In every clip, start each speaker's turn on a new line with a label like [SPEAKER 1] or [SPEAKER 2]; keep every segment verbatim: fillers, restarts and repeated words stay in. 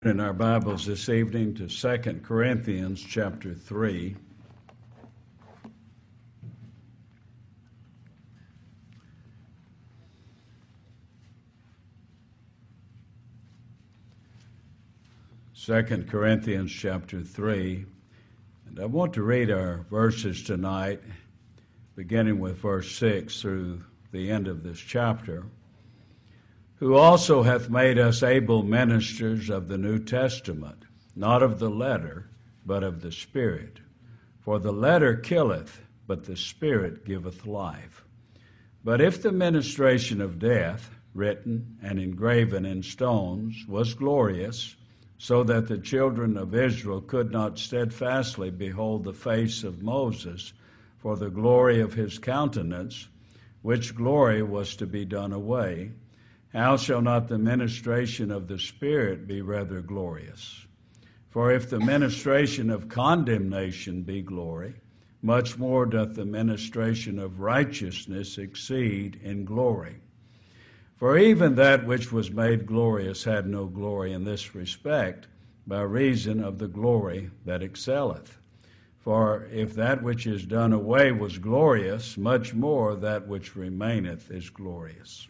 [SPEAKER 1] In our Bibles this evening to Second Corinthians chapter three. Second Corinthians chapter three. And I want to read our verses tonight, beginning with verse six through the end of this chapter. Who also hath made us able ministers of the New Testament, not of the letter, but of the Spirit. For the letter killeth, but the Spirit giveth life. But if the ministration of death, written and engraven in stones, was glorious, so that the children of Israel could not steadfastly behold the face of Moses for the glory of his countenance, which glory was to be done away, how shall not the ministration of the Spirit be rather glorious? For if the ministration of condemnation be glory, much more doth the ministration of righteousness exceed in glory. For even that which was made glorious had no glory in this respect, by reason of the glory that excelleth. For if that which is done away was glorious, much more that which remaineth is glorious.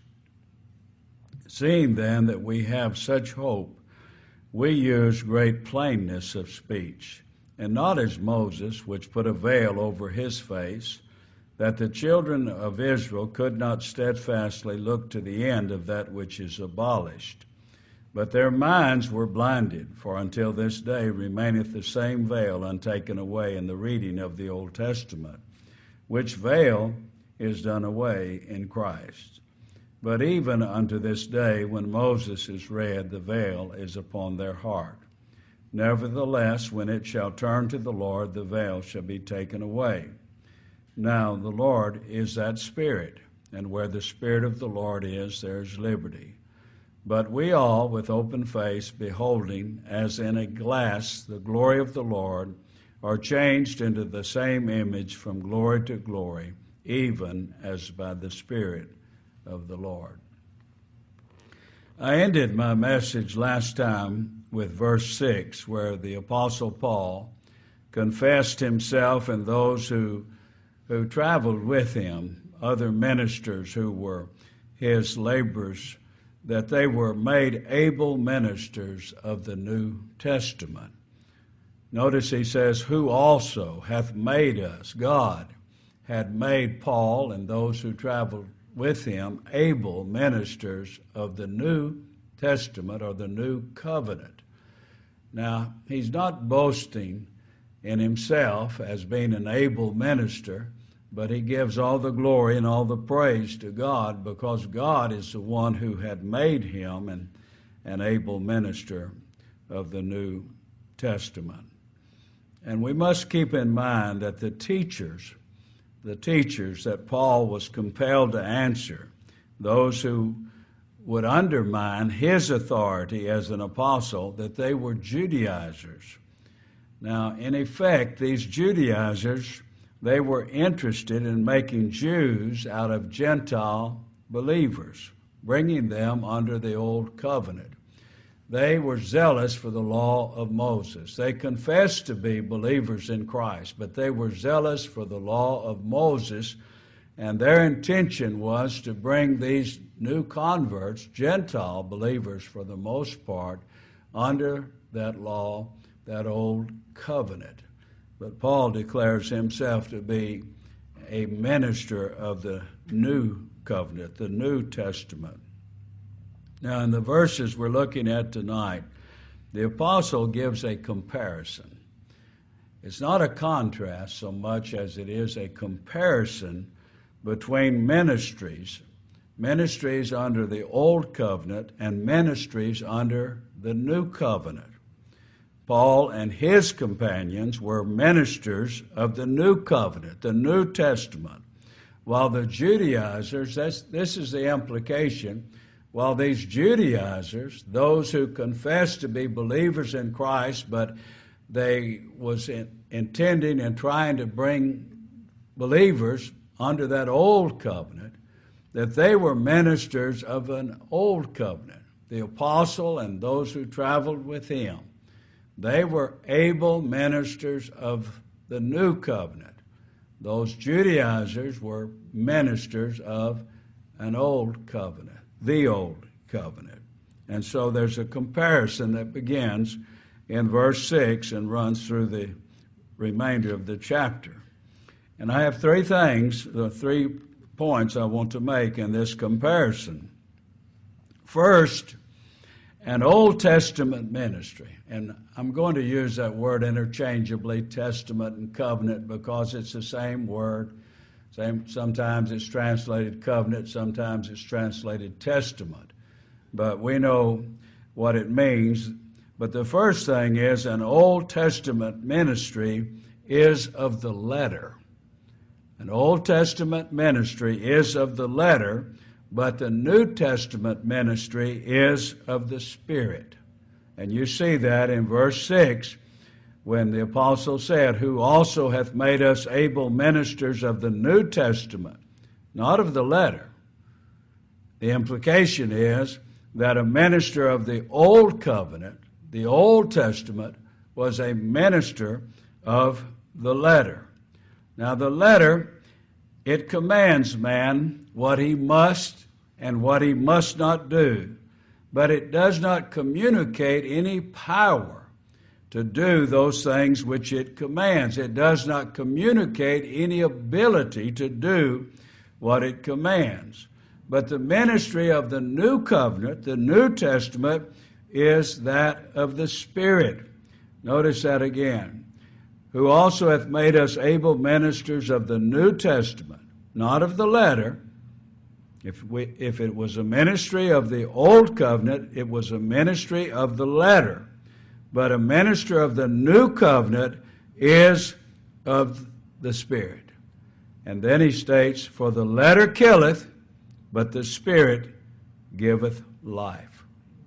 [SPEAKER 1] Seeing then that we have such hope, we use great plainness of speech, and not as Moses, which put a veil over his face, that the children of Israel could not steadfastly look to the end of that which is abolished. But their minds were blinded, for until this day remaineth the same veil untaken away in the reading of the Old Testament, which veil is done away in Christ. But even unto this day, when Moses is read, the veil is upon their heart. Nevertheless, when it shall turn to the Lord, the veil shall be taken away. Now the Lord is that Spirit, and where the Spirit of the Lord is, there is liberty. But we all, with open face, beholding, as in a glass, the glory of the Lord, are changed into the same image from glory to glory, even as by the Spirit of the Lord. I ended my message last time with verse six, where the Apostle Paul confessed himself and those who who traveled with him, other ministers who were his laborers, that they were made able ministers of the New Testament. Notice he says, who also hath made us, God had made Paul and those who traveled with him able ministers of the New Testament or the New Covenant. Now, he's not boasting in himself as being an able minister, but he gives all the glory and all the praise to God because God is the one who had made him an, an able minister of the New Testament. And we must keep in mind that the teachers the teachers that Paul was compelled to answer, those who would undermine his authority as an apostle, that they were Judaizers. Now, in effect, these Judaizers, they were interested in making Jews out of Gentile believers, bringing them under the old covenant. They were zealous for the law of Moses. They confessed to be believers in Christ, but they were zealous for the law of Moses, and their intention was to bring these new converts, Gentile believers for the most part, under that law, that old covenant. But Paul declares himself to be a minister of the new covenant, the New Testament. Now, in the verses we're looking at tonight, the apostle gives a comparison. It's not a contrast so much as it is a comparison between ministries, ministries under the Old Covenant and ministries under the New Covenant. Paul and his companions were ministers of the New Covenant, the New Testament, while the Judaizers, this, this is the implication, while these Judaizers, those who confessed to be believers in Christ, but they was in, intending and trying to bring believers under that old covenant, that they were ministers of an old covenant. the apostle and those who traveled with him, they were able ministers of the new covenant. Those Judaizers were ministers of an old covenant, the old covenant. And so there's a comparison that begins in verse six and runs through the remainder of the chapter. And I have three things, the three points I want to make in this comparison. First, an Old Testament ministry. And I'm going to use that word interchangeably, testament and covenant, because it's the same word. Same, sometimes it's translated covenant, sometimes it's translated testament. But we know what it means. But the first thing is an Old Testament ministry is of the letter. An Old Testament ministry is of the letter, but the New Testament ministry is of the Spirit. And you see that in verse six when the apostle said, who also hath made us able ministers of the New Testament, not of the letter. The implication is that a minister of the Old Covenant, the Old Testament, was a minister of the letter. Now the letter, it commands man what he must and what he must not do, but it does not communicate any power to do those things which it commands. It does not communicate any ability to do what it commands. But the ministry of the New Covenant, the New Testament, is that of the Spirit. Notice that again. Who also hath made us able ministers of the New Testament, not of the letter. If we, if it was a ministry of the Old Covenant, it was a ministry of the letter. But a minister of the New Covenant is of the Spirit. And then he states, for the letter killeth, but the Spirit giveth life.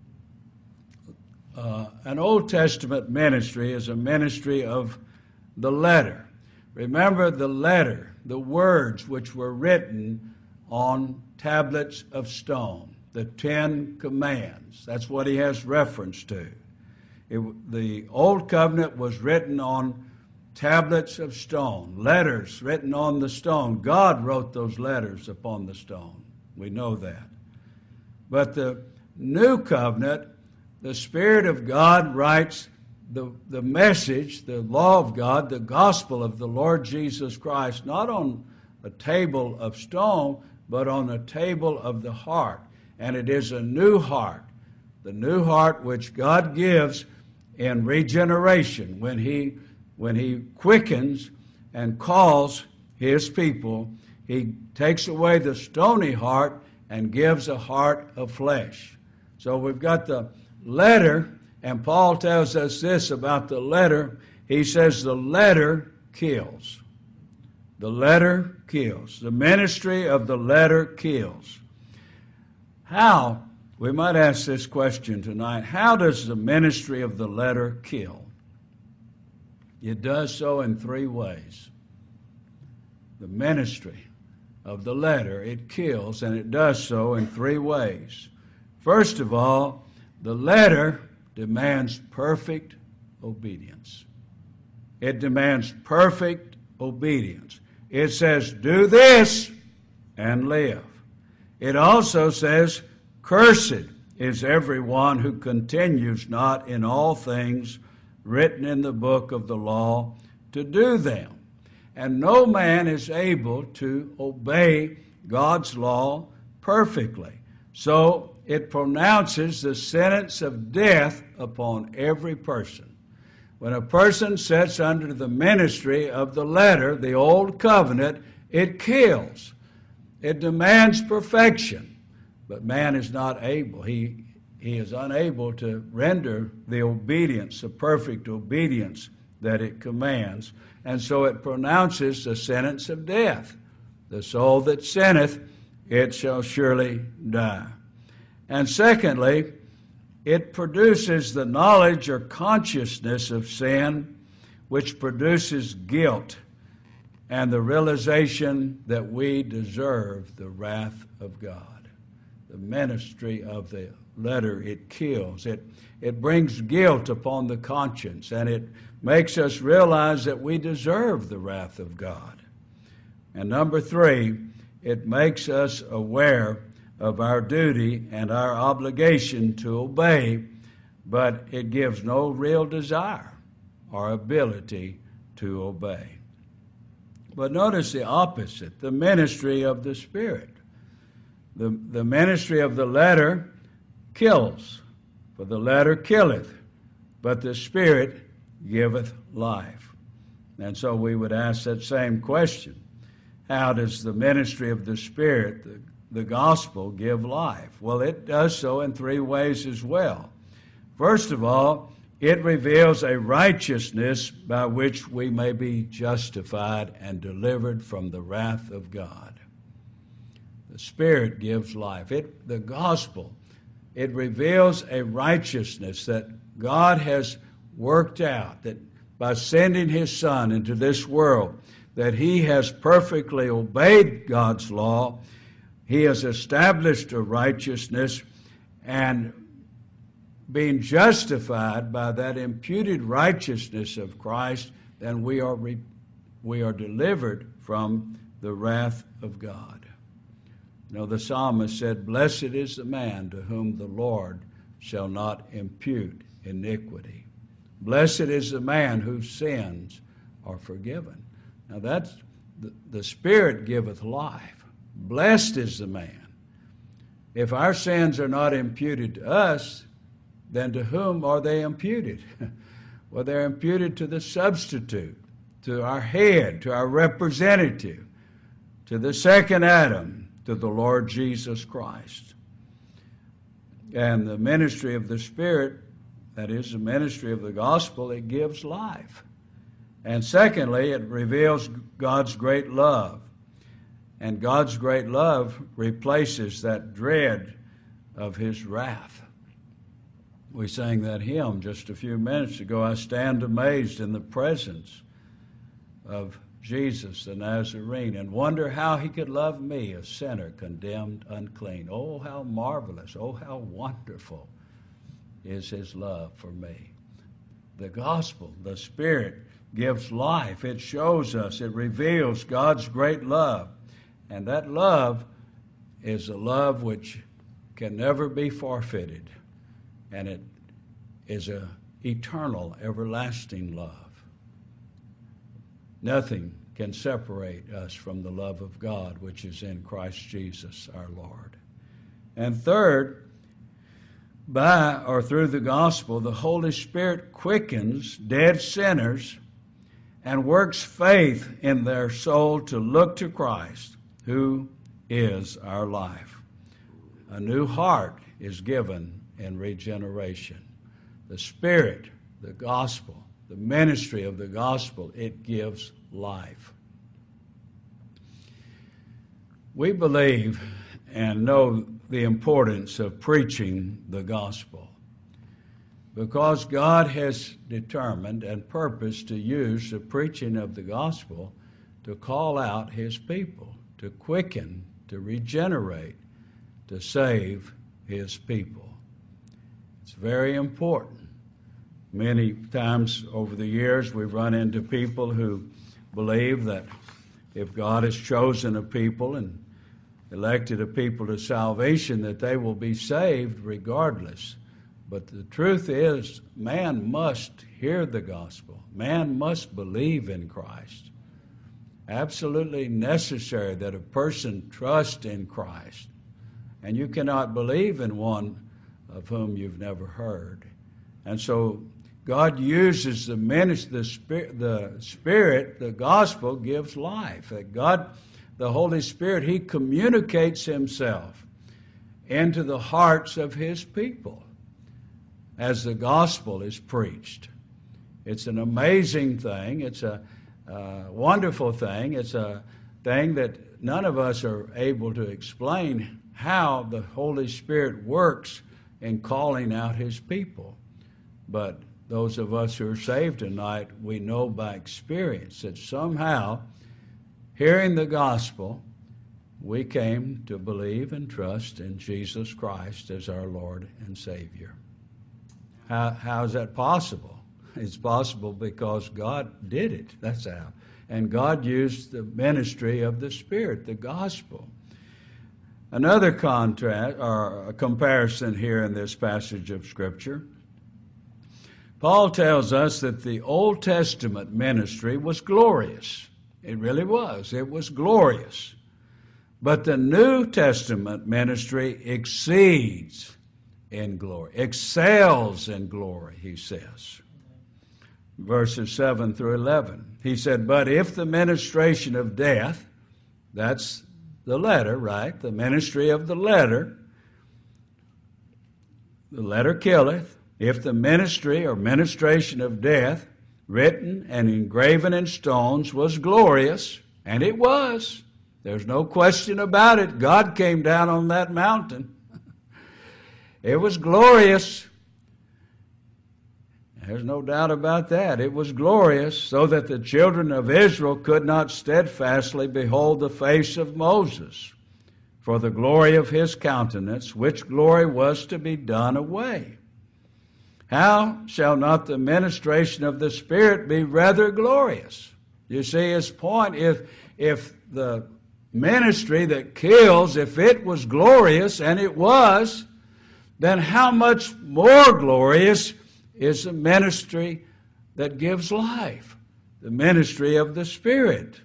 [SPEAKER 1] Uh, an Old Testament ministry is a ministry of the letter. Remember the letter, the words which were written on tablets of stone, the Ten Commands. That's what he has reference to. It, the Old Covenant was written on tablets of stone, letters written on the stone. God wrote those letters upon the stone. We know that. But the New Covenant, the Spirit of God writes the, the message, the law of God, the gospel of the Lord Jesus Christ, not on a table of stone, but on a table of the heart. And it is a new heart, the new heart which God gives in regeneration when He, when He quickens and calls His people. He takes away the stony heart and gives a heart of flesh. So we've got the letter, and Paul tells us this about the letter. He says the letter kills. The letter kills. The ministry of the letter kills. How, we might ask this question tonight, how does the ministry of the letter kill? It does so in three ways. The ministry of the letter, it kills, and it does so in three ways. First of all, the letter demands perfect obedience. It demands perfect obedience. It says, do this and live. It also says, cursed is everyone who continues not in all things written in the book of the law to do them. And no man is able to obey God's law perfectly. So it pronounces the sentence of death upon every person. When a person sits under the ministry of the letter, the Old Covenant, it kills. It demands perfection. But man is not able. He, he is unable to render the obedience, the perfect obedience that it commands. And so it pronounces the sentence of death. The soul that sinneth, it shall surely die. And secondly, it produces the knowledge or consciousness of sin, which produces guilt and the realization that we deserve the wrath of God. The ministry of the letter, it kills. It, it brings guilt upon the conscience, and it makes us realize that we deserve the wrath of God. And number three, it makes us aware of our duty and our obligation to obey, but it gives no real desire or ability to obey. But notice the opposite, the ministry of the Spirit. The, the ministry of the letter kills, for the letter killeth, but the Spirit giveth life. And so we would ask that same question. How does the ministry of the Spirit, the, the gospel, give life? Well, it does so in three ways as well. First of all, it reveals a righteousness by which we may be justified and delivered from the wrath of God. The Spirit gives life. It, the gospel, it reveals a righteousness that God has worked out, that by sending His Son into this world, that He has perfectly obeyed God's law. He has established a righteousness, and being justified by that imputed righteousness of Christ, then we are re- we are delivered from the wrath of God. You know, the psalmist said, "Blessed is the man to whom the Lord shall not impute iniquity. Blessed is the man whose sins are forgiven." Now that's, the, the Spirit giveth life. Blessed is the man. If our sins are not imputed to us, then to whom are they imputed? Well, they're imputed to the substitute, to our head, to our representative, to the second Adam, to the Lord Jesus Christ. And the ministry of the Spirit, that is the ministry of the gospel, it gives life. And secondly, it reveals God's great love. And God's great love replaces that dread of His wrath. We sang that hymn just a few minutes ago. I stand amazed in the presence of Jesus the Nazarene and wonder how He could love me, a sinner condemned unclean. Oh, how marvelous, oh, how wonderful is His love for me. The gospel, the Spirit, gives life. It shows us, it reveals God's great love. And that love is a love which can never be forfeited. And it is an eternal, everlasting love. Nothing can separate us from the love of God, which is in Christ Jesus our Lord. And third, by or through the gospel, the Holy Spirit quickens dead sinners and works faith in their soul to look to Christ, who is our life. A new heart is given in regeneration. The Spirit, the gospel, the ministry of the gospel, it gives life. We believe and know the importance of preaching the gospel, because God has determined and purposed to use the preaching of the gospel to call out His people, to quicken, to regenerate, to save His people. It's very important. Many times over the years we've run into people who believe that if God has chosen a people and elected a people to salvation, that they will be saved regardless. But the truth is, man must hear the gospel. Man must believe in Christ. Absolutely necessary that a person trust in Christ. And you cannot believe in one of whom you've never heard. And so God uses the ministry, the Spirit, the Spirit, the gospel gives life. That God, the Holy Spirit, He communicates Himself into the hearts of His people as the gospel is preached. It's an amazing thing. It's a uh, wonderful thing. It's a thing that none of us are able to explain how the Holy Spirit works in calling out His people. But those of us who are saved tonight, we know by experience that somehow, hearing the gospel, we came to believe and trust in Jesus Christ as our Lord and Savior. How, how is that possible? It's possible because God did it. That's how. And God used the ministry of the Spirit, the gospel. Another contrast or a comparison here in this passage of Scripture. Paul tells us that the Old Testament ministry was glorious. It really was. It was glorious. But the New Testament ministry exceeds in glory, excels in glory, he says. Verses seven through eleven. He said, but if the ministration of death, that's the letter, right? The ministry of the letter, the letter killeth. If the ministry or ministration of death, written and engraven in stones, was glorious, and it was, there's no question about it. God came down on that mountain. It was glorious. There's no doubt about that. It was glorious, so that the children of Israel could not steadfastly behold the face of Moses for the glory of his countenance, which glory was to be done away. How shall not the ministration of the Spirit be rather glorious? You see his point. If, if the ministry that kills, if it was glorious, and it was, then how much more glorious is the ministry that gives life, the ministry of the Spirit.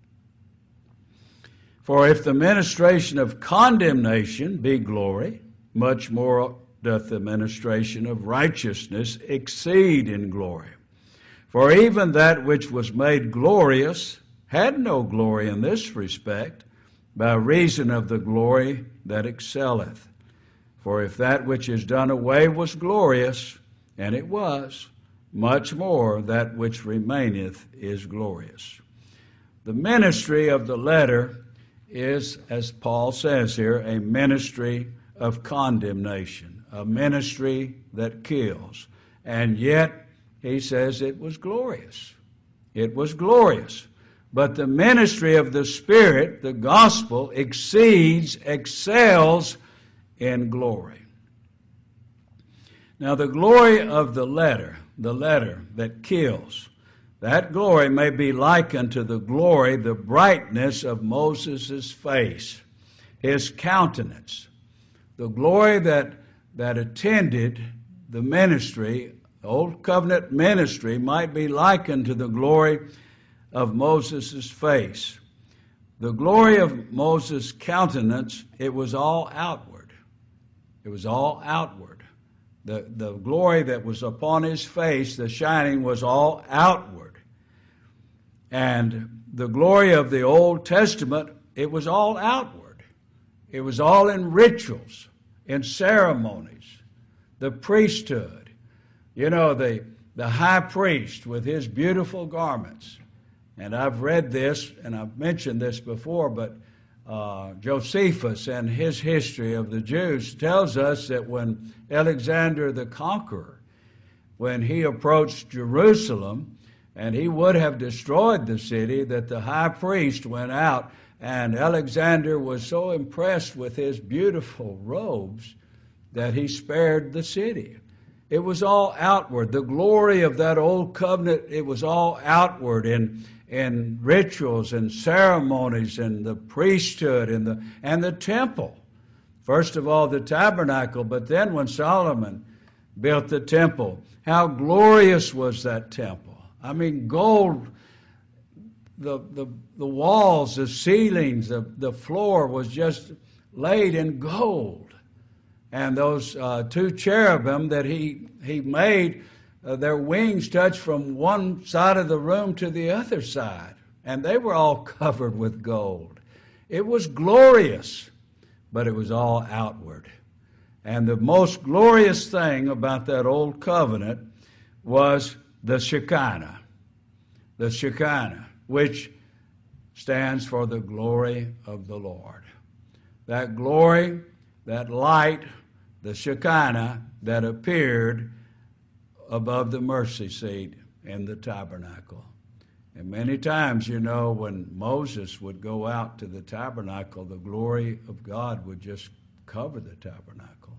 [SPEAKER 1] For if the ministration of condemnation be glory, much more doth the ministration of righteousness exceed in glory. For even that which was made glorious had no glory in this respect, by reason of the glory that excelleth. For if that which is done away was glorious, and it was, much more that which remaineth is glorious. The ministry of the letter is, as Paul says here, a ministry of condemnation, a ministry that kills. And yet, he says it was glorious. It was glorious. But the ministry of the Spirit, the gospel, exceeds, excels in glory. Now, the glory of the letter, the letter that kills, that glory may be likened to the glory, the brightness of Moses' face, his countenance. The glory that, that attended the ministry, the Old Covenant ministry, might be likened to the glory of Moses' face. The glory of Moses' countenance, it was all outward. It was all outward. The, the glory that was upon his face, the shining, was all outward. And the glory of the Old Testament, it was all outward. It was all in rituals, in ceremonies, the priesthood. You know, the, the high priest with his beautiful garments. And I've read this, and I've mentioned this before, but Uh, Josephus and his history of the Jews tells us that when Alexander the Conqueror, when he approached Jerusalem, and he would have destroyed the city, that the high priest went out, and Alexander was so impressed with his beautiful robes that he spared the city. It was all outward. The glory of that old covenant, it was all outward in in rituals and ceremonies and the priesthood and the and the temple. First of all, the tabernacle, but then when Solomon built the temple, how glorious was that temple. I mean, gold, the the, the walls, the ceilings, the, the floor was just laid in gold. And those uh, two cherubim that he, he made, Uh, their wings touched from one side of the room to the other side, and they were all covered with gold. It was glorious, but it was all outward. And the most glorious thing about that old covenant was the Shekinah, the Shekinah, which stands for the glory of the Lord. That glory, that light, the Shekinah that appeared above the mercy seat in the tabernacle. And many times, you know, when Moses would go out to the tabernacle, the glory of God would just cover the tabernacle.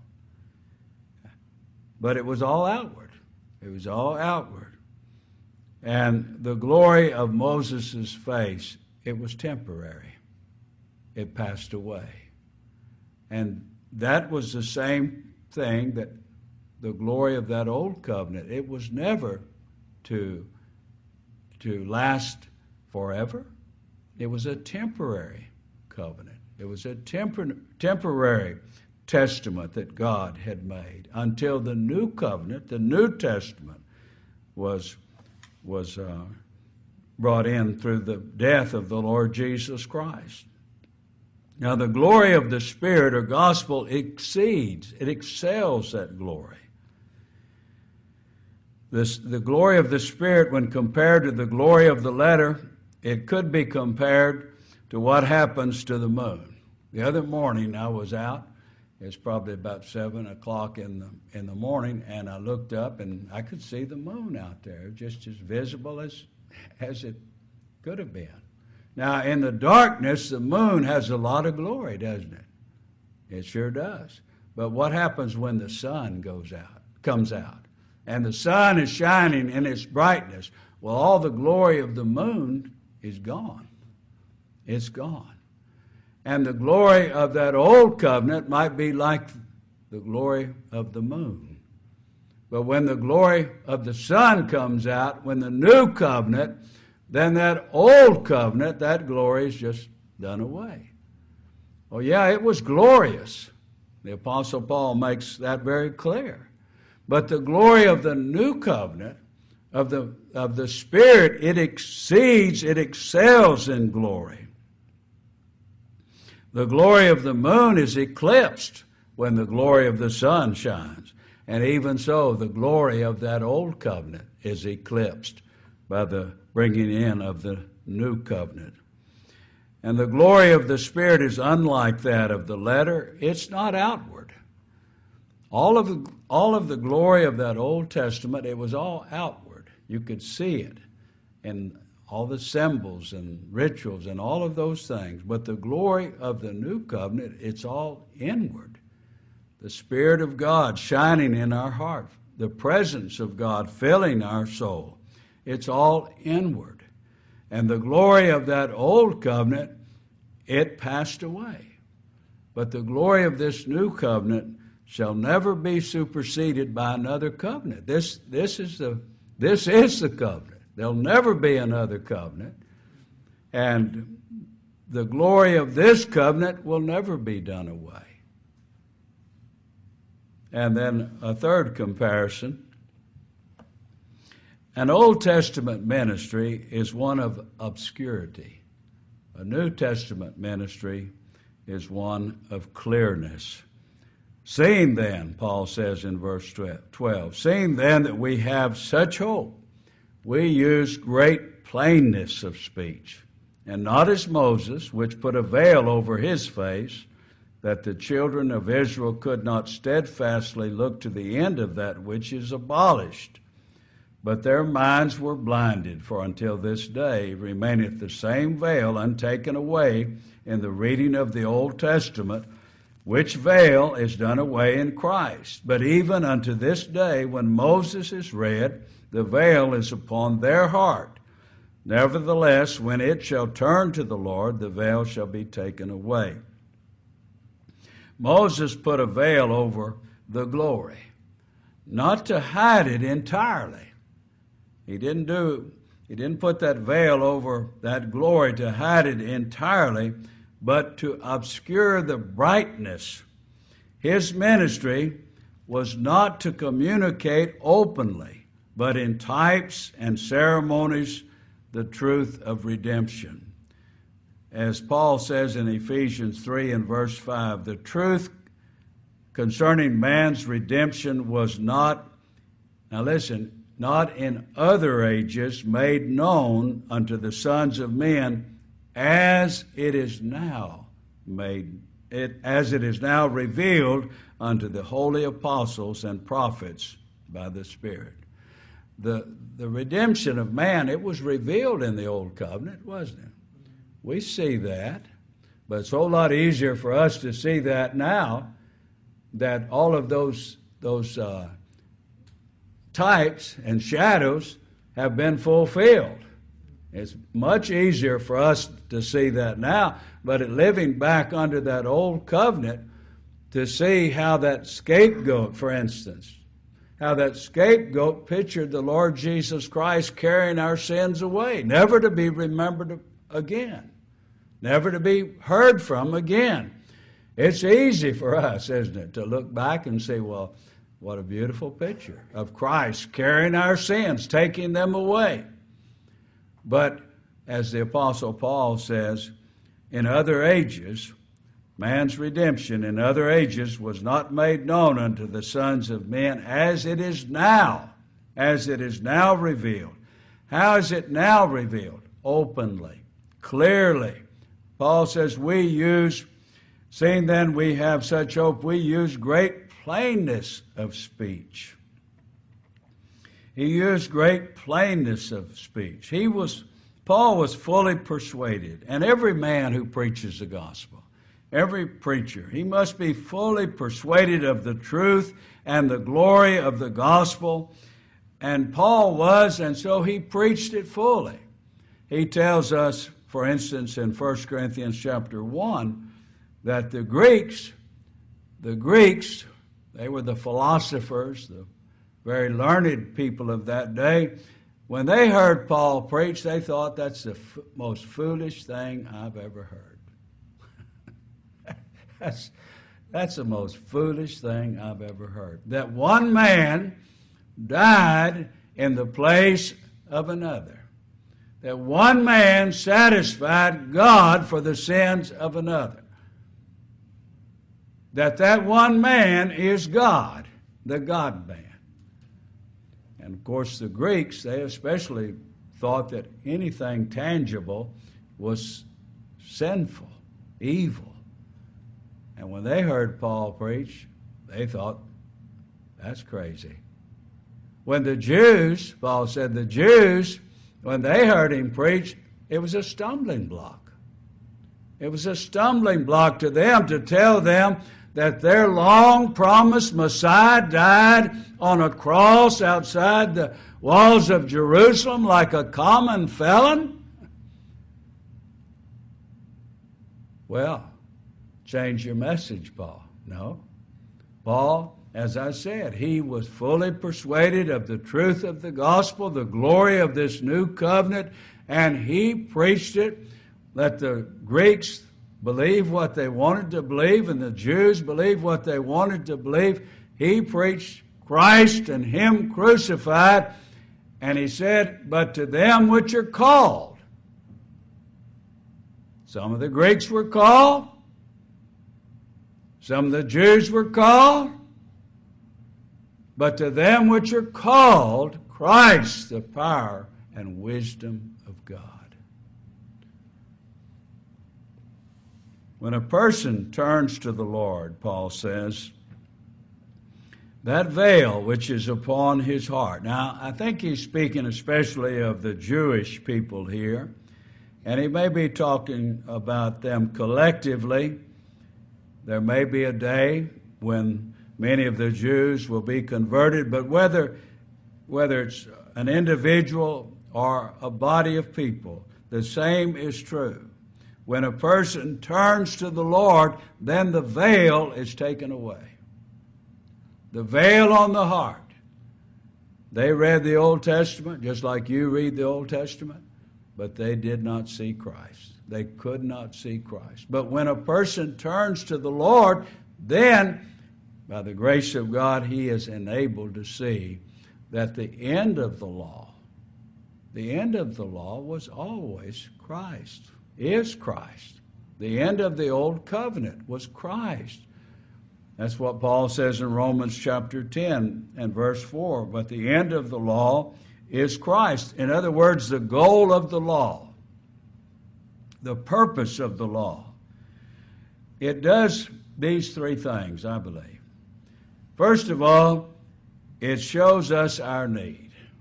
[SPEAKER 1] But it was all outward. It was all outward. And the glory of Moses' face, it was temporary. It passed away. And that was the same thing that the glory of that old covenant. It was never to, to last forever. It was a temporary covenant. It was a tempor- temporary testament that God had made until the new covenant, the New Testament, was, was uh, brought in through the death of the Lord Jesus Christ. Now, the glory of the Spirit or gospel exceeds, it excels that glory. This, the glory of the Spirit, when compared to the glory of the letter, it could be compared to what happens to the moon. The other morning I was out. It's probably about seven o'clock in the in the morning, and I looked up and I could see the moon out there, just as visible as as it could have been. Now, in the darkness, the moon has a lot of glory, doesn't it? It sure does. But what happens when the sun goes out, comes out, and the sun is shining in its brightness? Well, all the glory of the moon is gone. It's gone. And the glory of that old covenant might be like the glory of the moon. But when the glory of the sun comes out, when the new covenant, then that old covenant, that glory is just done away. Oh yeah, it was glorious. The Apostle Paul makes that very clear. But the glory of the new covenant, of the, of the Spirit, it exceeds, it excels in glory. The glory of the moon is eclipsed when the glory of the sun shines. And even so, the glory of that old covenant is eclipsed by the bringing in of the new covenant. And the glory of the Spirit is unlike that of the letter. It's not outward. All of the, all of the glory of that Old Testament, it was all outward. You could see it in all the symbols and rituals and all of those things. But the glory of the new covenant, it's all inward. The Spirit of God shining in our heart, the presence of God filling our soul. It's all inward. And the glory of that old covenant, it passed away. But the glory of this new covenant shall never be superseded by another covenant. This, this is the, this is the covenant. There'll never be another covenant. And the glory of this covenant will never be done away. And then a third comparison. An Old Testament ministry is one of obscurity. A New Testament ministry is one of clearness. Seeing then, Paul says in verse twelve, seeing then that we have such hope, we use great plainness of speech, and not as Moses, which put a veil over his face, that the children of Israel could not steadfastly look to the end of that which is abolished. But their minds were blinded, for until this day remaineth the same veil untaken away in the reading of the Old Testament, which veil is done away in Christ. But even unto this day, when Moses is read, the veil is upon their heart. Nevertheless, when it shall turn to the Lord, the veil shall be taken away. Moses put a veil over the glory, not to hide it entirely. He didn't do, he didn't put that veil over that glory to hide it entirely, but to obscure the brightness. His ministry was not to communicate openly, but in types and ceremonies, the truth of redemption. As Paul says in Ephesians three and verse five, the truth concerning man's redemption was not, now listen, not in other ages made known unto the sons of men, as it is now made, it, as it is now revealed unto the holy apostles and prophets by the Spirit. the, the redemption of man, it was revealed in the Old Covenant, wasn't it? We see that, but it's a whole lot easier for us to see that now that all of those, those uh, types and shadows have been fulfilled. It's much easier for us to see that now, but living back under that old covenant, to see how that scapegoat, for instance, how that scapegoat pictured the Lord Jesus Christ carrying our sins away, never to be remembered again, never to be heard from again. It's easy for us, isn't it, to look back and say, well, what a beautiful picture of Christ carrying our sins, taking them away. But as the Apostle Paul says, in other ages, man's redemption in other ages was not made known unto the sons of men as it is now, as it is now revealed. How is it now revealed? Openly, clearly. Paul says we use, seeing then we have such hope, we use great plainness of speech. He used great plainness of speech. He was, Paul was fully persuaded, and every man who preaches the gospel, every preacher, he must be fully persuaded of the truth and the glory of the gospel. And Paul was, and so he preached it fully. He tells us, for instance, in First Corinthians chapter one, that the Greeks, the Greeks, they were the philosophers, the very learned people of that day. When they heard Paul preach, they thought that's the f- most foolish thing I've ever heard. that's, that's the most foolish thing I've ever heard. That one man died in the place of another. That one man satisfied God for the sins of another. That that one man is God, the God-man. And of course the Greeks, they especially thought that anything tangible was sinful, evil. And when they heard Paul preach, they thought, that's crazy. When the Jews, Paul said the Jews, when they heard him preach, it was a stumbling block. It was a stumbling block to them to tell them that their long-promised Messiah died on a cross outside the walls of Jerusalem like a common felon? Well, change your message, Paul. No. Paul, as I said, he was fully persuaded of the truth of the gospel, the glory of this new covenant, and he preached it. Let the Greeks believe what they wanted to believe, and the Jews believe what they wanted to believe. He preached Christ and him crucified, and he said, but to them which are called. Some of the Greeks were called. Some of the Jews were called. But to them which are called, Christ, the power and wisdom of God. When a person turns to the Lord, Paul says, that veil which is upon his heart. Now, I think he's speaking especially of the Jewish people here, and he may be talking about them collectively. There may be a day when many of the Jews will be converted, but whether, whether it's an individual or a body of people, the same is true. When a person turns to the Lord, then the veil is taken away. The veil on the heart. They read the Old Testament just like you read the Old Testament, but they did not see Christ. They could not see Christ. But when a person turns to the Lord, then, by the grace of God, he is enabled to see that the end of the law, the end of the law was always Christ. Is Christ. The end of the old covenant was Christ. That's what Paul says in Romans chapter ten and verse four. But the end of the law is Christ. In other words, the goal of the law, the purpose of the law, it does these three things, I believe. First of all, it shows us our need.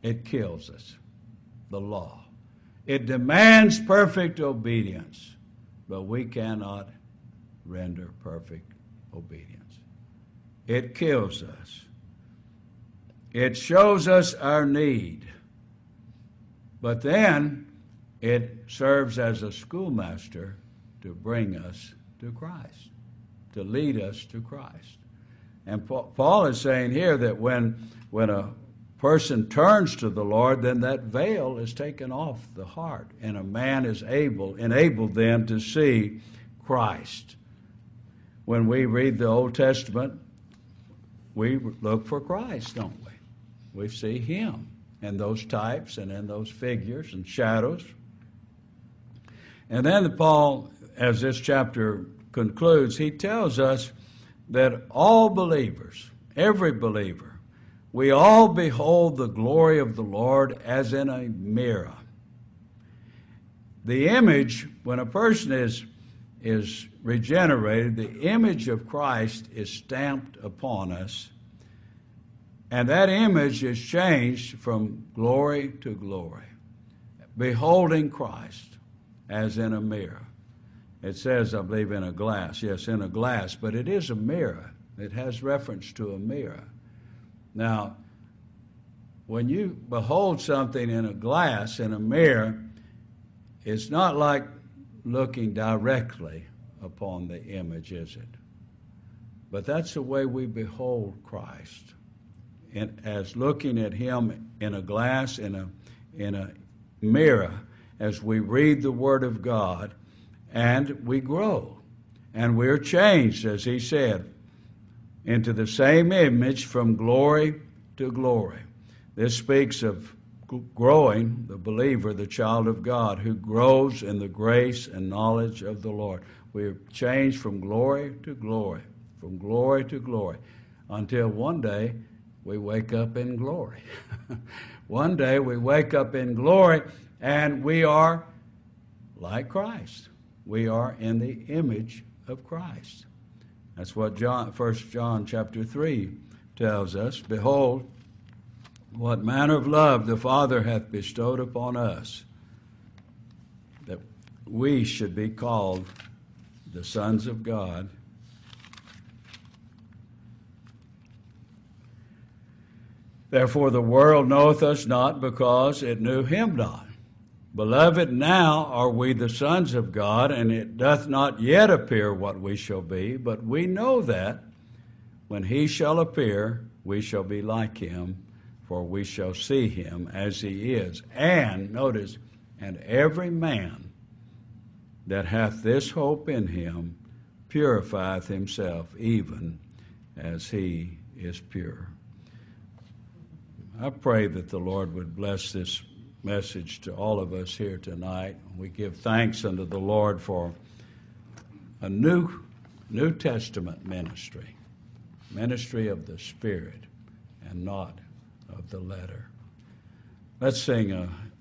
[SPEAKER 1] it kills us, the law. It demands perfect obedience, but we cannot render perfect obedience. It kills us. It shows us our need, but then it serves as a schoolmaster to bring us to Christ, to lead us to Christ. And Paul is saying here that when, when a person turns to the Lord, then that veil is taken off the heart, and a man is able, enabled then to see Christ. When we read the Old Testament, we look for Christ, don't we? We see Him in those types and in those figures and shadows. And then Paul, as this chapter concludes, he tells us that all believers, every believer, we all behold the glory of the Lord as in a mirror. The image, when a person is, is regenerated, the image of Christ is stamped upon us, and that image is changed from glory to glory, beholding Christ as in a mirror. It says, I believe, in a glass. Yes, in a glass, but it is a mirror. It has reference to a mirror. Now, when you behold something in a glass, in a mirror, it's not like looking directly upon the image, is it? But that's the way we behold Christ, in, as looking at Him in a glass, in a, in a mirror, as we read the Word of God, and we grow. And we're changed, as he said, into the same image from glory to glory. This speaks of growing, the believer, the child of God, who grows in the grace and knowledge of the Lord. We're changed from glory to glory, from glory to glory, until one day we wake up in glory. One day we wake up in glory and we are like Christ. We are in the image of Christ. That's what John, First John chapter three tells us. Behold, what manner of love the Father hath bestowed upon us, that we should be called the sons of God. Therefore the world knoweth us not, because it knew him not. Beloved, now are we the sons of God, and it doth not yet appear what we shall be, but we know that when he shall appear, we shall be like him, for we shall see him as he is. And, notice, and every man that hath this hope in him purifieth himself, even as he is pure. I pray that the Lord would bless this message to all of us here tonight. We give thanks unto the Lord for a new New Testament ministry, ministry of the Spirit and not of the letter. Let's sing a,